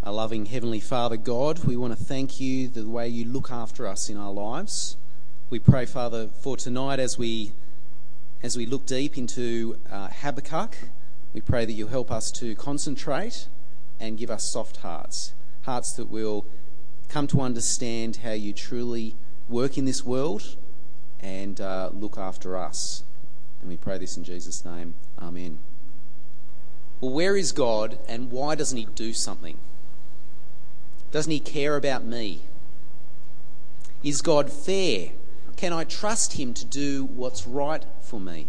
Our loving Heavenly Father God, we want to thank you the way you look after us in our lives. We pray, Father, for tonight as we look deep into Habakkuk, we pray that you'll help us to concentrate and give us soft hearts, hearts that will come to understand how you truly work in this world and look after us. And we pray this in Jesus' name. Amen. Well, where is God and why doesn't he do something? Doesn't he care about me? Is God fair? Can I trust him to do what's right for me?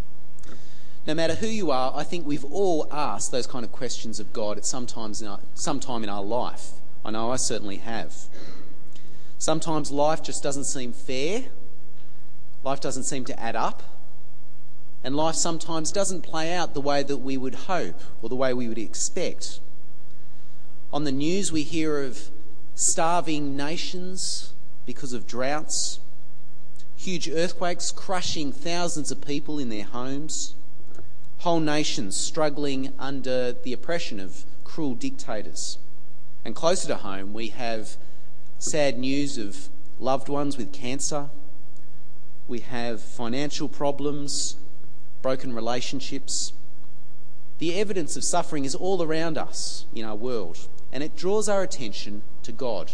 No matter who you are, I think we've all asked those kind of questions of God at some time in our life. I know I certainly have. Sometimes life just doesn't seem fair. Life doesn't seem to add up. And life sometimes doesn't play out the way that we would hope or the way we would expect. On the news we hear of starving nations because of droughts, huge earthquakes crushing thousands of people in their homes, whole nations struggling under the oppression of cruel dictators. And closer to home we have sad news of loved ones with cancer. We have financial problems, broken relationships. The evidence of suffering is all around us in our world, and it draws our attention to God.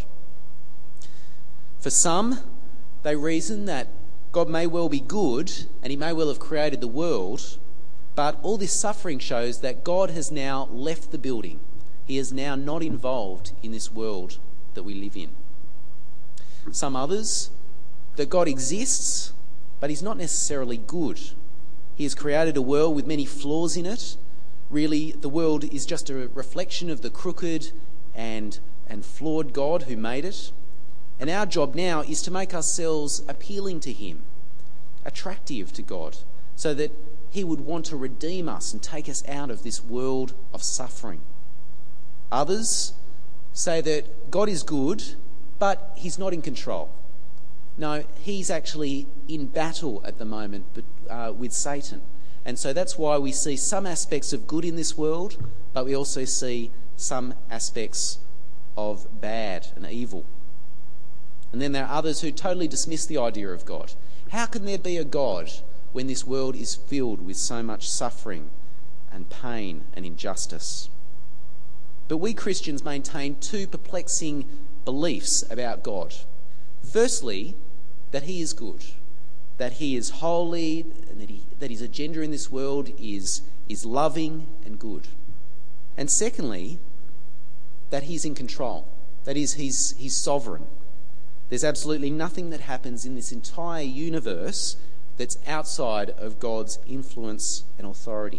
For some, they reason that God may well be good and he may well have created the world, but all this suffering shows that God has now left the building. He is now not involved in this world that we live in. Some others, that God exists, but he's not necessarily good. He has created a world with many flaws in it. Really, the world is just a reflection of the crooked and flawed God who made it. And our job now is to make ourselves appealing to him, attractive to God, so that he would want to redeem us and take us out of this world of suffering. Others say that God is good, but he's not in control. No, he's actually in battle at the moment with Satan. And so that's why we see some aspects of good in this world, but we also see some aspects of bad and evil. And then there are others who totally dismiss the idea of God. How can there be a God when this world is filled with so much suffering and pain and injustice? But we Christians maintain two perplexing beliefs about God. Firstly, that he is good, that he is holy, and that his agenda in this world is loving and good. And secondly, that he's in control, that is, he's sovereign. There's absolutely nothing that happens in this entire universe that's outside of God's influence and authority.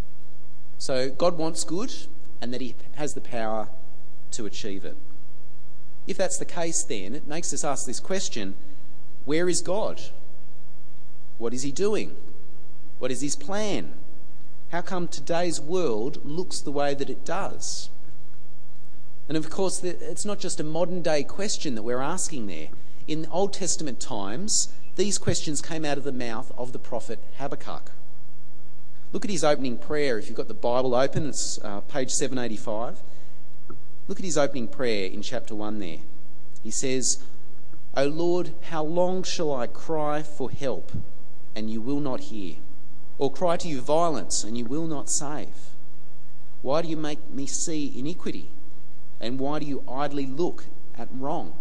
So God wants good, and that he has the power to achieve it. If that's the case, then it makes us ask this question: where is God? What is he doing? What is his plan? How come today's world looks the way that it does? And of course, it's not just a modern day question that we're asking there. In Old Testament times, these questions came out of the mouth of the prophet Habakkuk. Look at his opening prayer. If you've got the Bible open, it's page 785. Look at his opening prayer in chapter 1 there. He says, "O Lord, how long shall I cry for help, and you will not hear? Or cry to you violence, and you will not save? Why do you make me see iniquity? And why do you idly look at wrong?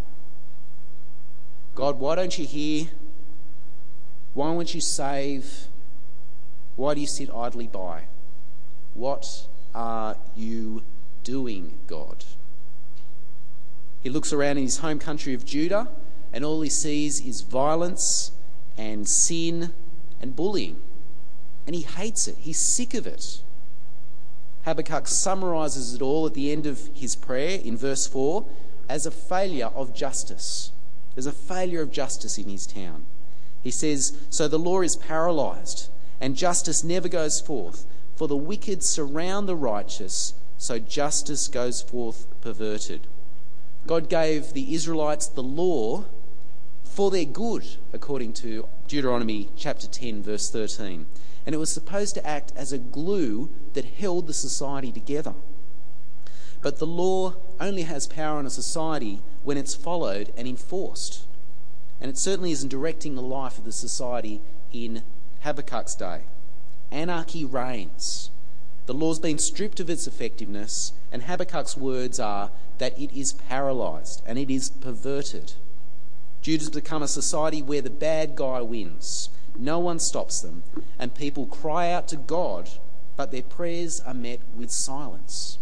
God, why don't you hear? Why won't you save? Why do you sit idly by? What are you doing, God?" He looks around in his home country of Judah, and all he sees is violence and sin and bullying. And he hates it. He's sick of it. Habakkuk summarises it all at the end of his prayer in verse 4 as a failure of justice. There's a failure of justice in his town. He says, "So the law is paralysed, and justice never goes forth. For the wicked surround the righteous, so justice goes forth perverted." God gave the Israelites the law for their good, according to Deuteronomy chapter 10, verse 13. And it was supposed to act as a glue that held the society together. But the law only has power in a society when it's followed and enforced. And it certainly isn't directing the life of the society in Habakkuk's day. Anarchy reigns. The law's been stripped of its effectiveness, and Habakkuk's words are that it is paralysed and it is perverted. Judah's become a society where the bad guy wins. No one stops them, and people cry out to God, but their prayers are met with silence.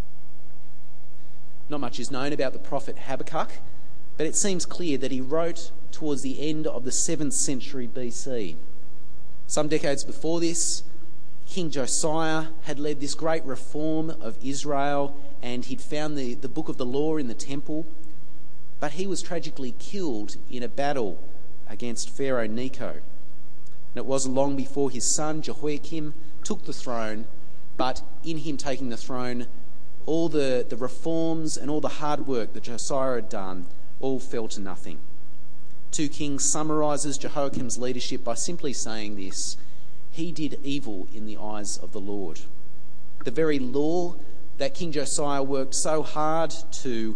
Not much is known about the prophet Habakkuk, but it seems clear that he wrote towards the end of the 7th century BC. Some decades before this, King Josiah had led this great reform of Israel, and he'd found the book of the law in the temple, but he was tragically killed in a battle against Pharaoh Necho. And it wasn't long before his son Jehoiakim took the throne, but in him taking the throne, all the reforms and all the hard work that Josiah had done all fell to nothing. 2 Kings summarises Jehoiakim's leadership by simply saying this: he did evil in the eyes of the Lord. The very law that King Josiah worked so hard to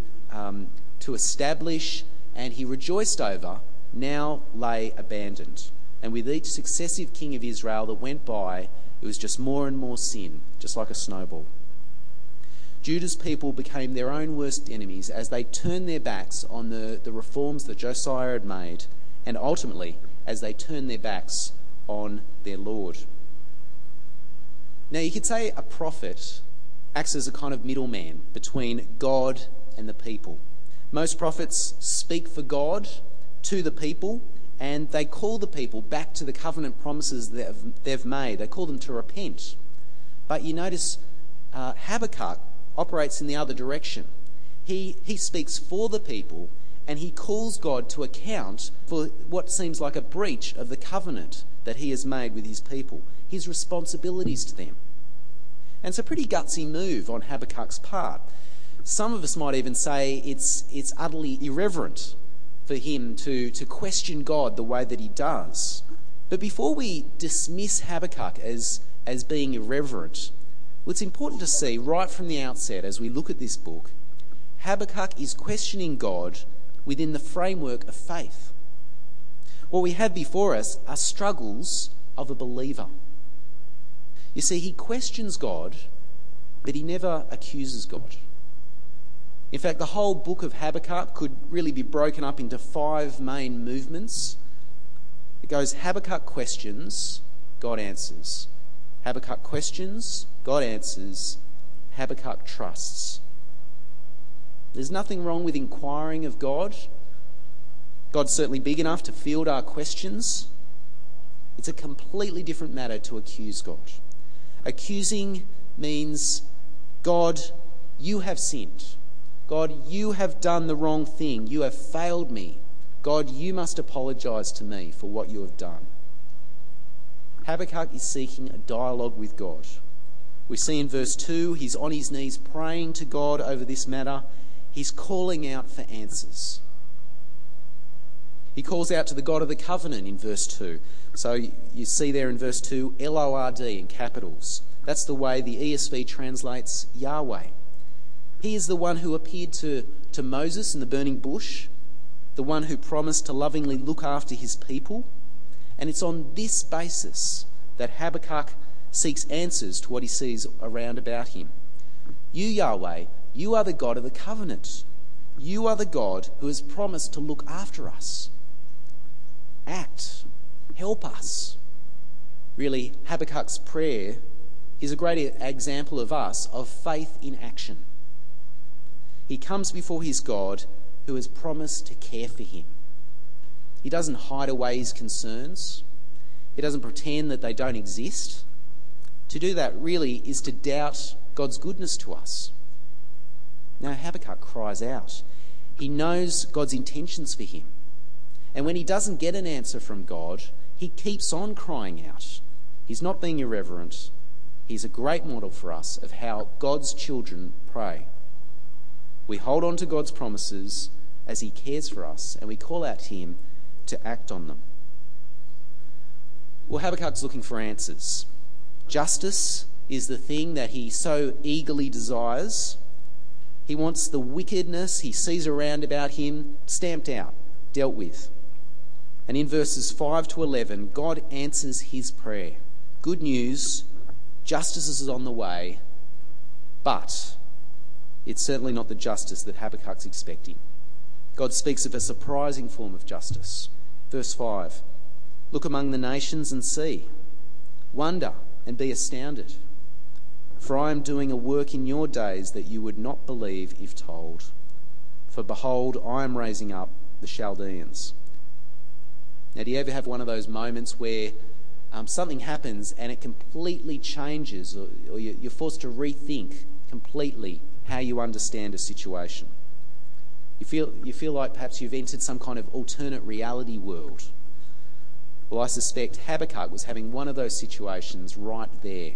establish and he rejoiced over now lay abandoned. And with each successive king of Israel that went by, it was just more and more sin, just like a snowball. Judah's people became their own worst enemies as they turned their backs on the reforms that Josiah had made, and ultimately as they turned their backs on their Lord. Now, you could say a prophet acts as a kind of middleman between God and the people. Most prophets speak for God to the people, and they call the people back to the covenant promises that they've made. They call them to repent. But you notice Habakkuk operates in the other direction. He speaks for the people, and he calls God to account for what seems like a breach of the covenant that he has made with his people, his responsibilities to them. And it's a pretty gutsy move on Habakkuk's part. Some of us might even say it's utterly irreverent for him to question God the way that he does. But before we dismiss Habakkuk as being irreverent, well, it's important to see right from the outset as we look at this book, Habakkuk is questioning God within the framework of faith. What we have before us are struggles of a believer. You see, he questions God, but he never accuses God. In fact, the whole book of Habakkuk could really be broken up into 5 main movements. It goes Habakkuk questions, God answers. Habakkuk questions, God answers. Habakkuk trusts. There's nothing wrong with inquiring of God. God's certainly big enough to field our questions. It's a completely different matter to accuse God. Accusing means, God, you have sinned. God, you have done the wrong thing. You have failed me. God, you must apologise to me for what you have done. Habakkuk is seeking a dialogue with God. We see in verse 2, he's on his knees praying to God over this matter. He's calling out for answers. He calls out to the God of the covenant in verse 2. So you see there in verse 2, L-O-R-D in capitals. That's the way the ESV translates Yahweh. He is the one who appeared to Moses in the burning bush, the one who promised to lovingly look after his people. And it's on this basis that Habakkuk seeks answers to what he sees around about him. You, Yahweh, you are the God of the covenant. You are the God who has promised to look after us. Act. Help us. Really, Habakkuk's prayer is a great example of us, of faith in action. He comes before his God who has promised to care for him. He doesn't hide away his concerns. He doesn't pretend that they don't exist. To do that really is to doubt God's goodness to us. Now Habakkuk cries out. He knows God's intentions for him. And when he doesn't get an answer from God, he keeps on crying out. He's not being irreverent. He's a great model for us of how God's children pray. We hold on to God's promises as he cares for us, and we call out to him to act on them. Well, Habakkuk's looking for answers. Justice is the thing that he so eagerly desires, He wants the wickedness he sees around about him stamped out, dealt with. And in verses 5 to 11, God answers his prayer. Good news, justice is on the way, but it's certainly not the justice that Habakkuk's expecting. God speaks of a surprising form of justice. Verse 5, look among the nations and see. Wonder and be astounded. For I am doing a work in your days that you would not believe if told. For behold, I am raising up the Chaldeans. Now, do you ever have one of those moments where something happens and it completely changes, or you're forced to rethink completely how you understand a situation? You feel like perhaps you've entered some kind of alternate reality world. Well, I suspect Habakkuk was having one of those situations right there.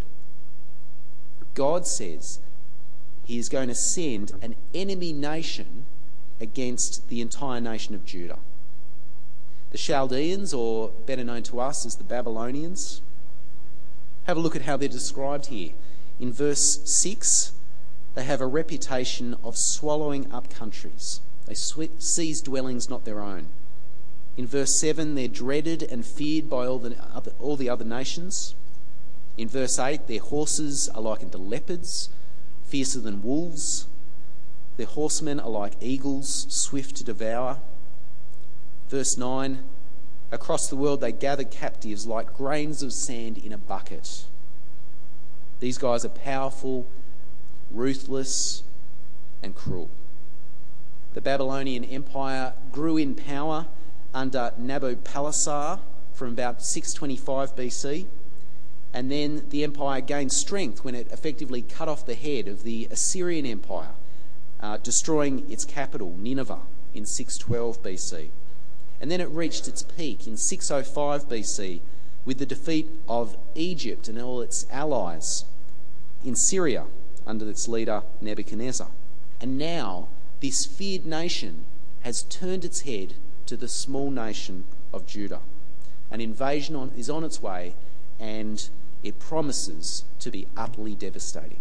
God says he is going to send an enemy nation against the entire nation of Judah. The Chaldeans, or better known to us as the Babylonians. Have a look at how they're described here. In verse 6, they have a reputation of swallowing up countries. They seize dwellings not their own. In verse 7, they're dreaded and feared by all the other nations. In verse 8, their horses are likened to leopards, fiercer than wolves. Their horsemen are like eagles, swift to devour. Verse 9, across the world they gather captives like grains of sand in a bucket. These guys are powerful, ruthless, and cruel. The Babylonian Empire grew in power under Nabopolassar from about 625 BC, and then the empire gained strength when it effectively cut off the head of the Assyrian Empire, destroying its capital, Nineveh, in 612 BC. And then it reached its peak in 605 BC with the defeat of Egypt and all its allies in Syria under its leader Nebuchadnezzar. And now this feared nation has turned its head to the small nation of Judah. An invasion is on its way, and it promises to be utterly devastating.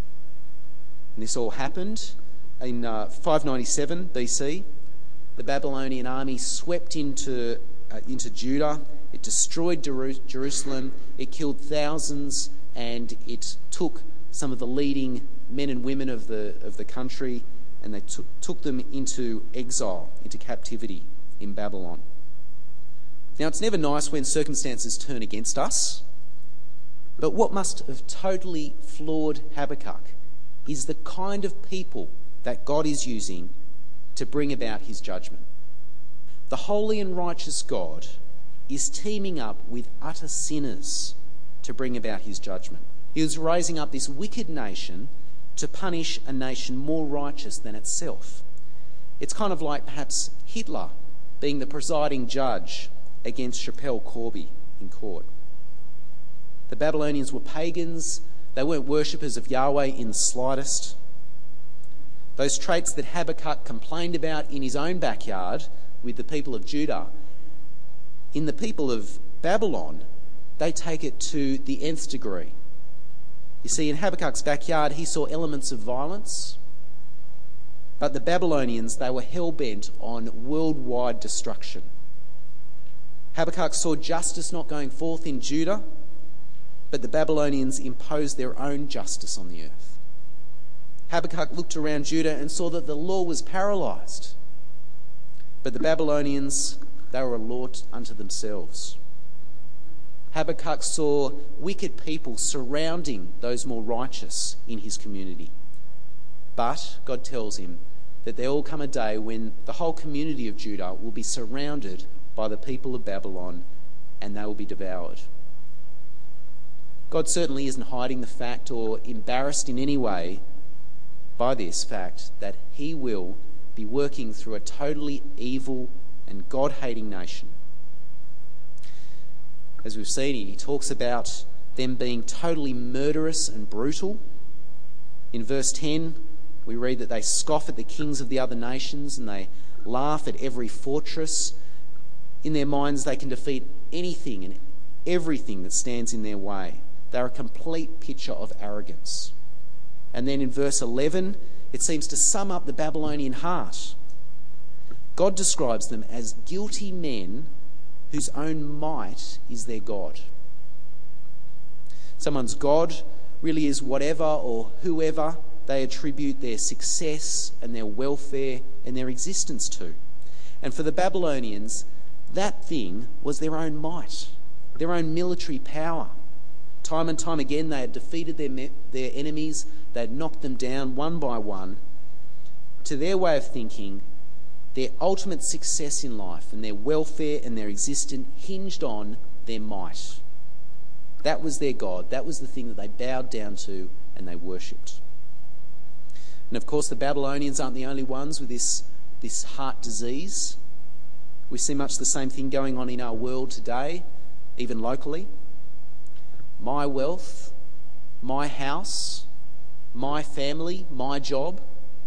And this all happened in 597 BC. The Babylonian army swept into Judah. It destroyed Jerusalem. It killed thousands, and it took some of the leading men and women of the country, and they took them into exile, into captivity in Babylon. Now, it's never nice when circumstances turn against us, but what must have totally floored Habakkuk is the kind of people that God is using to bring about his judgment. The holy and righteous God is teaming up with utter sinners to bring about his judgment. He was raising up this wicked nation to punish a nation more righteous than itself. It's kind of like perhaps Hitler being the presiding judge against Schapelle Corby in court. The Babylonians were pagans. They weren't worshippers of Yahweh in the slightest. Those traits that Habakkuk complained about in his own backyard with the people of Judah, in the people of Babylon, they take it to the nth degree. You see, in Habakkuk's backyard, he saw elements of violence, but the Babylonians, they were hell-bent on worldwide destruction. Habakkuk saw justice not going forth in Judah, but the Babylonians imposed their own justice on the earth. Habakkuk looked around Judah and saw that the law was paralysed, but the Babylonians, they were a law unto themselves. Habakkuk saw wicked people surrounding those more righteous in his community. But God tells him that there will come a day when the whole community of Judah will be surrounded by the people of Babylon, and they will be devoured. God certainly isn't hiding the fact or embarrassed in any way by this fact that he will be working through a totally evil and God-hating nation. As we've seen, he talks about them being totally murderous and brutal. In verse 10, we read that they scoff at the kings of the other nations and they laugh at every fortress. In their minds, they can defeat anything and everything that stands in their way. They're a complete picture of arrogance. And then in verse 11, it seems to sum up the Babylonian heart. God describes them as guilty men whose own might is their God. Someone's God really is whatever or whoever they attribute their success and their welfare and their existence to. And for the Babylonians, that thing was their own might, their own military power. Time and time again, they had defeated their enemies, they had knocked them down one by one. To their way of thinking, their ultimate success in life and their welfare and their existence hinged on their might. That was their God. That was the thing that they bowed down to and they worshipped. And of course, the Babylonians aren't the only ones with this heart disease. We see much the same thing going on in our world today, even locally. My wealth, my house, my family, my job,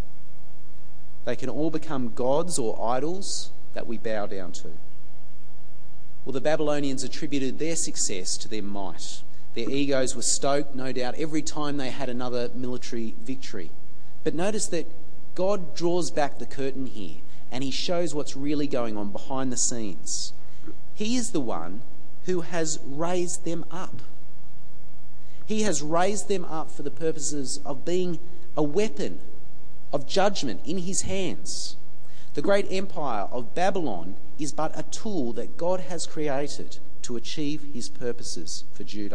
they can all become gods or idols that we bow down to. Well, the Babylonians attributed their success to their might. Their egos were stoked, no doubt, every time they had another military victory. But notice that God draws back the curtain here and he shows what's really going on behind the scenes. He is the one who has raised them up. He has raised them up for the purposes of being a weapon of judgment in his hands. The great empire of Babylon is but a tool that God has created to achieve his purposes for Judah.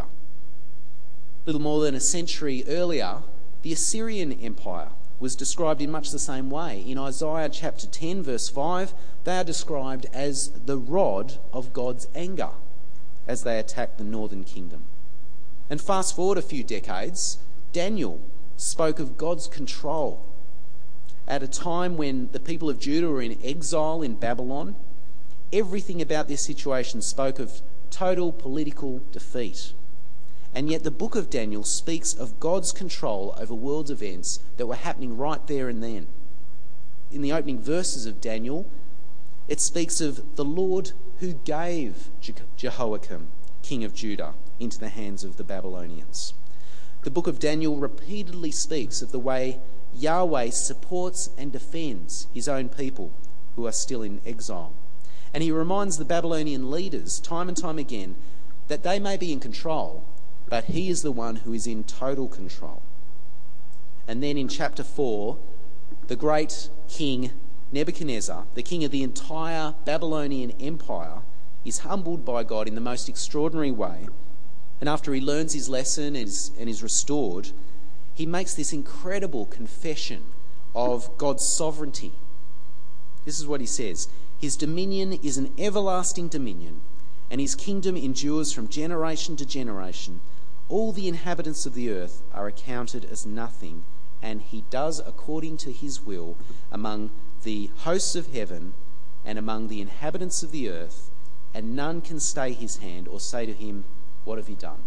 Little more than a century earlier, the Assyrian Empire was described in much the same way. In Isaiah chapter 10, verse 5, they are described as the rod of God's anger as they attacked the northern kingdom. And fast forward a few decades, Daniel spoke of God's control at a time when the people of Judah were in exile in Babylon. Everything about this situation spoke of total political defeat. And yet the book of Daniel speaks of God's control over world events that were happening right there and then. In the opening verses of Daniel, it speaks of the Lord who gave Jehoiakim, king of Judah, into the hands of the Babylonians. The book of Daniel repeatedly speaks of the way Yahweh supports and defends his own people who are still in exile. And he reminds the Babylonian leaders time and time again that they may be in control, but he is the one who is in total control. And then in chapter 4, the great king Nebuchadnezzar, the king of the entire Babylonian empire, is humbled by God in the most extraordinary way. And after he learns his lesson and is restored, he makes this incredible confession of God's sovereignty. This is what he says: his dominion is an everlasting dominion, and his kingdom endures from generation to generation. All the inhabitants of the earth are accounted as nothing, and he does according to his will among the hosts of heaven and among the inhabitants of the earth, and none can stay his hand or say to him, "What have you done?"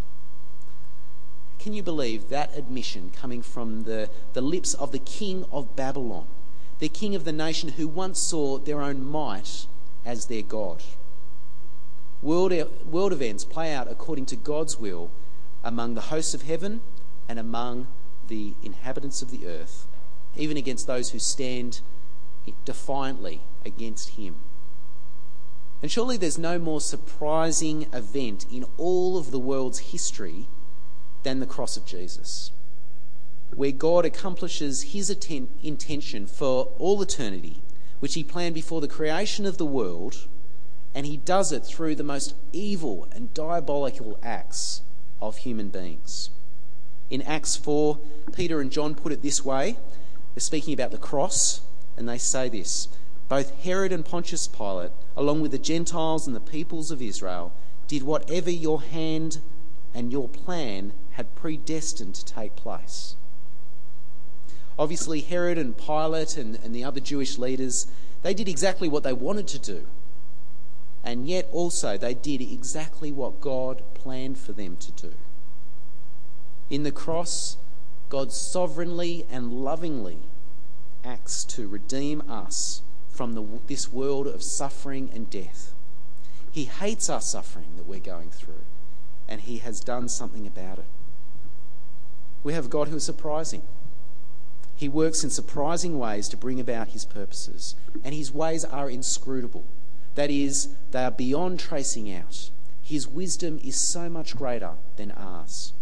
Can you believe that admission coming from the lips of the king of Babylon, the king of the nation who once saw their own might as their God? World events play out according to God's will among the hosts of heaven and among the inhabitants of the earth, even against those who stand defiantly against him. And surely there's no more surprising event in all of the world's history than the cross of Jesus, where God accomplishes his intention for all eternity, which he planned before the creation of the world, and he does it through the most evil and diabolical acts of human beings. In Acts 4, Peter and John put it this way. They're speaking about the cross, and they say this: both Herod and Pontius Pilate, along with the Gentiles and the peoples of Israel, did whatever your hand and your plan had predestined to take place. Obviously, Herod and Pilate and the other Jewish leaders, they did exactly what they wanted to do. And yet also they did exactly what God planned for them to do. In the cross, God sovereignly and lovingly acts to redeem us from this world of suffering and death. He hates our suffering that we're going through, and he has done something about it. We have a God who is surprising. He works in surprising ways to bring about his purposes, and his ways are inscrutable. That is, they are beyond tracing out. His wisdom is so much greater than ours.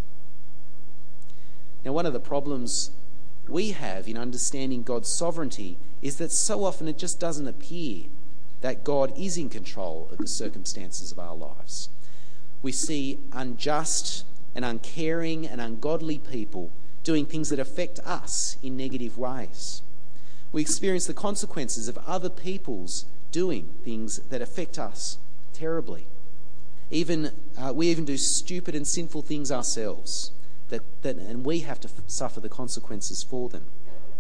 Now, one of the problems we have in understanding God's sovereignty is that so often it just doesn't appear that God is in control of the circumstances of our lives. We see unjust and uncaring and ungodly people doing things that affect us in negative ways. We experience the consequences of other people's doing things that affect us terribly. We even do stupid and sinful things ourselves, and we have to suffer the consequences for them.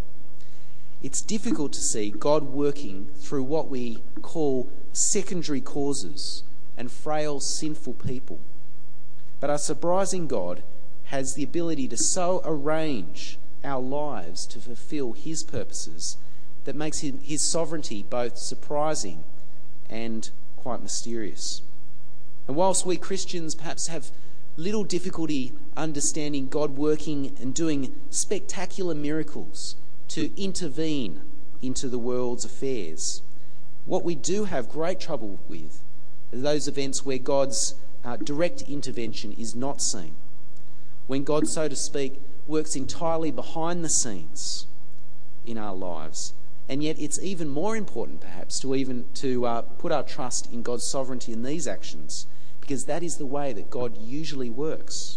It's difficult to see God working through what we call secondary causes and frail, sinful people. But our surprising God has the ability to so arrange our lives to fulfill his purposes that makes his sovereignty both surprising and quite mysterious. And whilst we Christians perhaps have little difficulty understanding God working and doing spectacular miracles to intervene into the world's affairs, what we do have great trouble with are those events where God's direct intervention is not seen. When God, so to speak, works entirely behind the scenes in our lives. And yet it's even more important perhaps to put our trust in God's sovereignty in these actions, because that is the way that God usually works.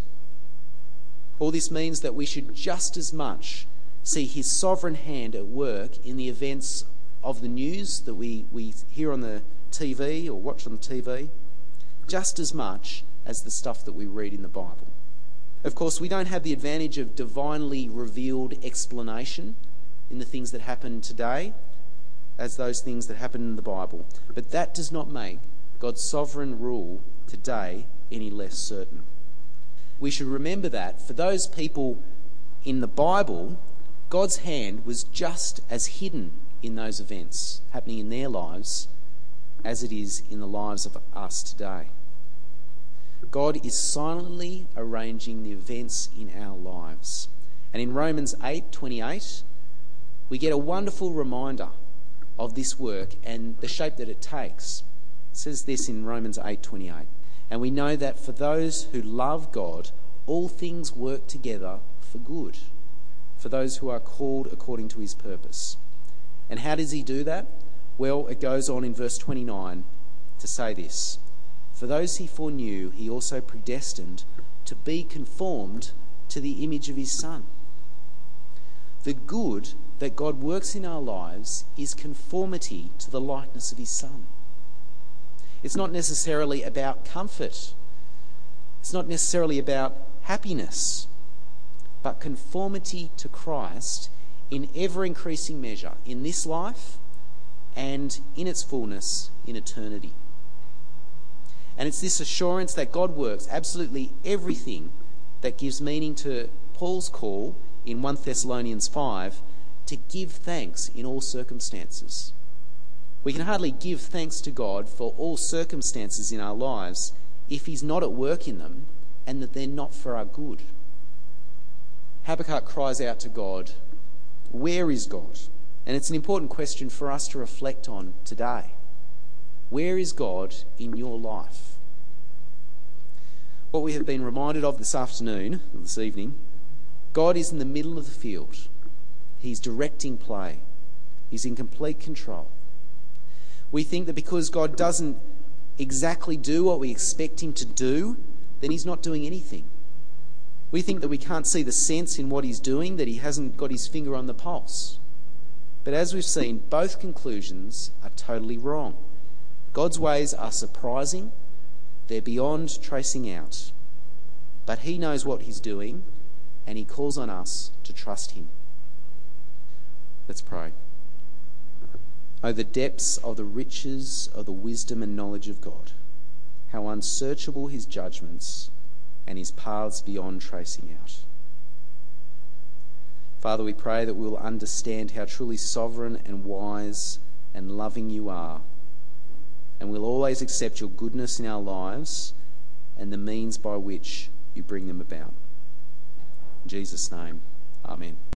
All this means that we should just as much see his sovereign hand at work in the events of the news that we hear on the TV or watch on the TV, just as much as the stuff that we read in the Bible. Of course, we don't have the advantage of divinely revealed explanation in the things that happen today as those things that happen in the Bible. But that does not make God's sovereign rule today any less certain. We should remember that for those people in the Bible, God's hand was just as hidden in those events happening in their lives as it is in the lives of us today. God is silently arranging the events in our lives. And in Romans 8:28, we get a wonderful reminder of this work and the shape that it takes. It says this in Romans 8:28, and we know that for those who love God, all things work together for good, for those who are called according to his purpose. And how does he do that? Well, it goes on in verse 29 to say this: for those he foreknew, he also predestined to be conformed to the image of his Son. The good that God works in our lives is conformity to the likeness of his Son. It's not necessarily about comfort. It's not necessarily about happiness, but conformity to Christ in ever-increasing measure in this life and in its fullness in eternity. And it's this assurance that God works absolutely everything that gives meaning to Paul's call in 1 Thessalonians 5 to give thanks in all circumstances. We can hardly give thanks to God for all circumstances in our lives if he's not at work in them and that they're not for our good. Habakkuk cries out to God, where is God? And it's an important question for us to reflect on today. Where is God in your life? What we have been reminded of this evening, God is in the middle of the field. He's directing play. He's in complete control. We think that because God doesn't exactly do what we expect him to do, then he's not doing anything. We think that we can't see the sense in what he's doing, that he hasn't got his finger on the pulse. But as we've seen, both conclusions are totally wrong. God's ways are surprising. They're beyond tracing out. But he knows what he's doing, and he calls on us to trust him. Let's pray. Oh, the depths of the riches of the wisdom and knowledge of God. How unsearchable his judgments and his paths beyond tracing out. Father, we pray that we'll understand how truly sovereign and wise and loving you are, and we'll always accept your goodness in our lives and the means by which you bring them about. In Jesus' name, amen.